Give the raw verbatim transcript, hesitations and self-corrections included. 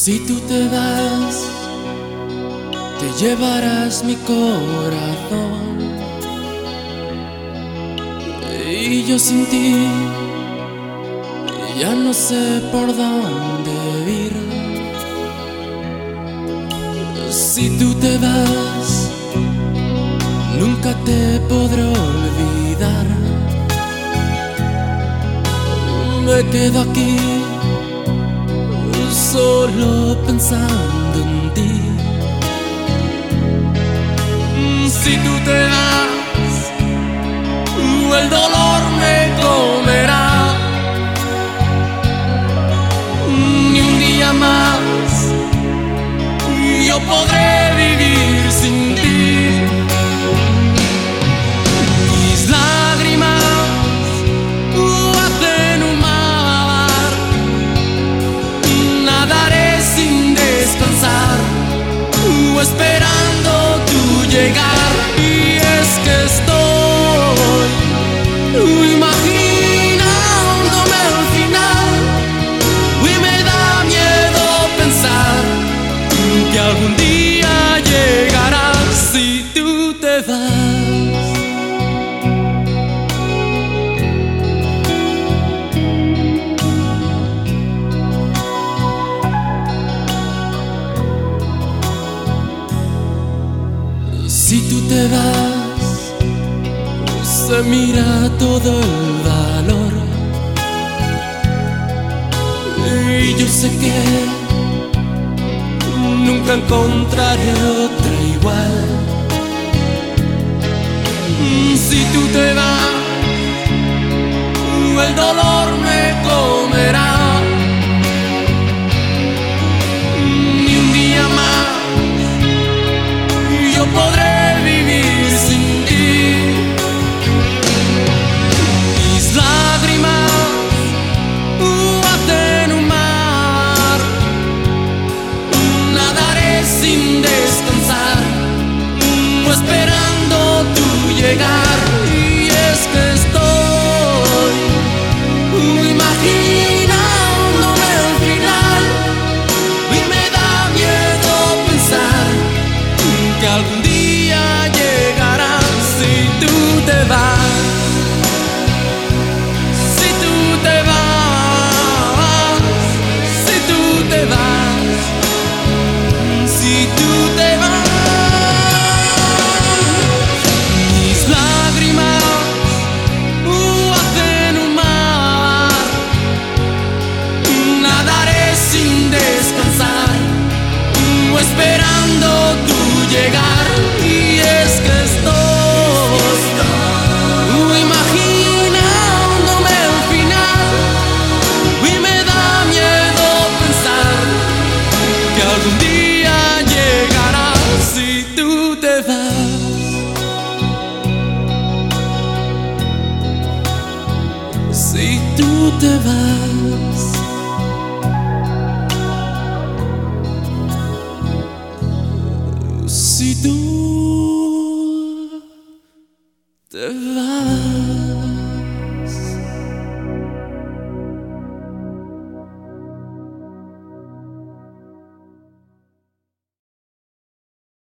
Si tú te vas, te llevarás mi corazón, y yo sin ti ya no sé por dónde ir. Si tú te vas, nunca te podré olvidar. Me quedo aquí solo pensando en ti. Si tú te vas, el dolor me comerá. Ni un día más yo podré vivir sin ti. Mis lágrimas hacen un mar, nadaré sin descansar, esperando tu llegar. Y es que estoy imaginándome al final, y me da miedo pensar que algún día llegarás. Si tú te vas, si tú te vas, se mira todo el valor, y yo sé que nunca encontraré otra igual. Si tú te vas, el dolor me comerá. Ni un día más yo podré vivir sin ti. Mis lágrimas hacen un mar, nadaré sin descansar, esperando tu llegar. Y es que estoy imaginándome al final, y me da miedo pensar que algún día llegarás. Si tú te vas, si tú te vas, si tú te vas, si tú te vas. Mis lágrimas hacen un mar, nadaré sin descansar, esperando tu llegar. Y es que estoy imaginándome al final, y me da miedo pensar que algún día llegarás. Si tú te vas, si tú te vas, si tú te vas.